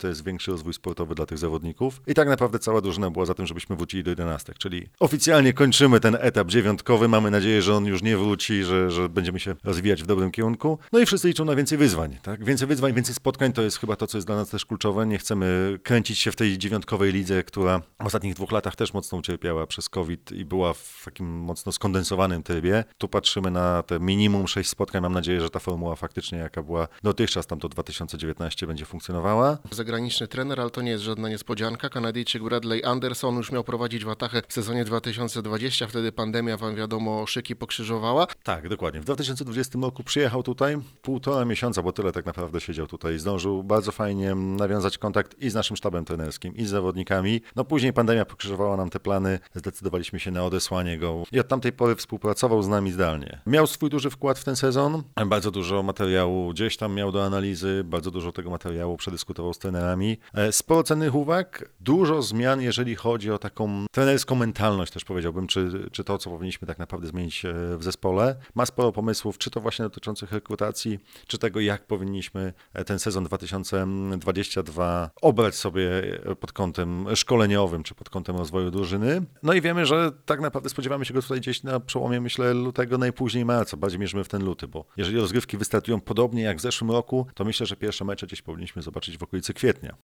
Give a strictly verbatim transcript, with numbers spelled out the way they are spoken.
to jest większy rozwój sportowy dla tych zawodników. I tak naprawdę cała drużyna była za tym, żebyśmy wrócili do jedenastek, czyli oficjalnie kończymy ten etap dziewiątkowy. Mamy nadzieję, że on już nie wróci, że, że będziemy się rozwijać w dobrym kierunku. No i wszyscy liczą na więcej wyzwań, tak? Więcej wyzwań, więcej spotkań to jest chyba to, co jest dla nas też kluczowe. Nie chcemy kręcić się w tej dziewiątkowej lidze, która w ostatnich dwóch latach też mocno ucierpiała przez COVID i była w takim mocno skondensowanym trybie. Tu patrzymy na te minimum sześć spotkań. Mam nadzieję, że ta formuła faktycznie, jaka była dotychczas, tam to dwa tysiące dziewiętnaście będzie funkcjonowała. Zagraniczny trener, ale to nie jest żadna niespodzianka. Kanadyjczyk Bradley Anderson już miał prowadzić Watahę w sezonie dwa tysiące dwudziestym. Wtedy pandemia, wam wiadomo, szyki pokrzyżowała. Tak, dokładnie. W dwa tysiące dwudziestym roku przyjechał tutaj półtora miesiąca, bo tyle tak naprawdę siedział tutaj. Zdążył bardzo fajnie nawiązać kontakt i z naszym sztabem trenerskim, i z zawodnikami. No później pandemia pokrzyżowała nam te plany. Zdecydowaliśmy się na odesłanie go i od tamtej pory współpracował z nami zdalnie. Miał swój duży wkład w ten sezon. Bardzo dużo materiału gdzieś tam miał do analizy, bardzo dużo tego materiału przedyskutował z trenerami. Sporo cennych uwag, dużo zmian, jeżeli chodzi o taką trenerską mentalność też powiedziałbym, czy, czy to, co powinniśmy tak naprawdę zmienić w zespole. Ma sporo pomysłów, czy to właśnie dotyczących rekrutacji, czy tego, jak powinniśmy ten sezon dwa tysiące dwudziesty drugi obrać sobie pod kątem szkoleniowym, czy pod kątem rozwoju drużyny. No i wiemy, że tak naprawdę spodziewamy się go tutaj gdzieś na przełomie, myślę, lutego, najpóźniej marca. Bardziej mierzymy w ten luty, bo jeżeli rozgrywki wystartują podobnie jak w zeszłym roku, to myślę, że pierwsze mecze gdzieś powinniśmy zobaczyć w okolicy kwietnia.